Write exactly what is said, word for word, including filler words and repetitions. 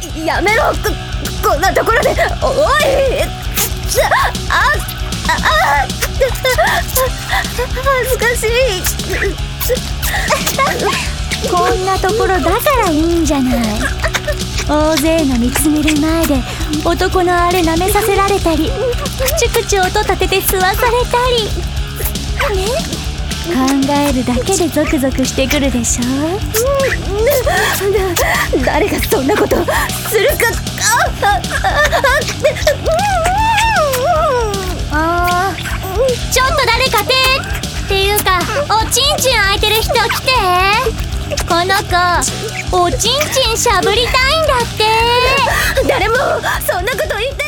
やめろ、こ、こんなところで。おい、あああ、恥ずかしい。 こんなところだからいいんじゃない。大勢が見つめる前で男のあれ舐めさせられたり、くちくち音立てて吸わされたりね。考えるだけでゾクゾクしてくるでしょ。 だ誰がそんなことするか。 ああ、ちょっと誰か手っていうか、おちんちん空いてる人来て。この子おちんちんしゃぶりたいんだって。 誰もそんなこと言って